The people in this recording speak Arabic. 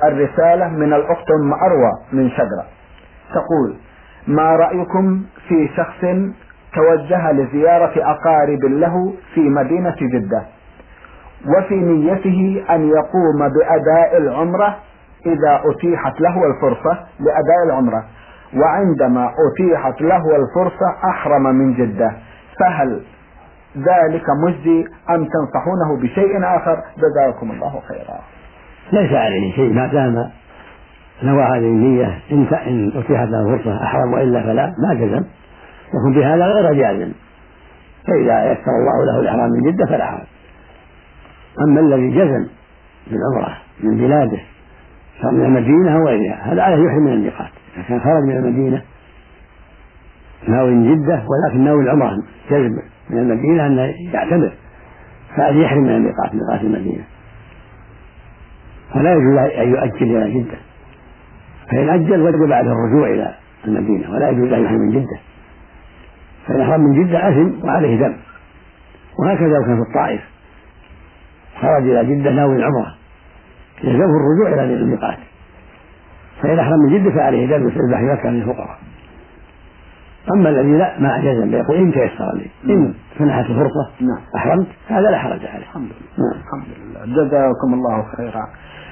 الرسالة من الأخت أم أروى من شقرة، تقول: ما رأيكم في شخص توجه لزيارة أقارب له في مدينة جدة، وفي نيته أن يقوم بأداء العمرة إذا أتيحت له الفرصة لأداء العمرة، وعندما أتيحت له الفرصة أحرم من جدة، فهل ذلك مجزي أم تنصحونه بشيء آخر؟ جزاكم الله خيرا. ليس عليه شيء ما دام نوى هذه النية، إن أتيحت له فرصة أحرم وإلا فلا، ما جزم، يكون بهذا غير جازم، فإذا يسر الله له الإحرام من جدة فلا حرج. أما الذي جزم بالعمرة من بلاده صار من المدينة أو غيرها، هذا عليه يحرم من الميقات. إذا كان خرج من المدينة ناوي جدة ولكن ناوي العمرة جزم من المدينة أن يعتمر، فهذا يحرم من الميقات، ميقات المدينة، فلا يجوز أن يؤجل إلى جدة، فإن أجل وجب على الرجوع إلى المدينة، ولا يجوز أن يحرم من جدة، فإن أحرم من جدة أثم وعليه دم. وهكذا لو كان في الطائف خرج إلى جدة ناوي العمرة يلزمه الرجوع إلى الميقات، فإن أحرم من جدة فعليه دم يذبح يذكر للفقراء. أما الذي لا ما جزم يقول إن تيسر لي، إن سنحت الفرصة أحرمت، هذا لا حرج عليه. الحمد لله. جزاكم الله خيرا.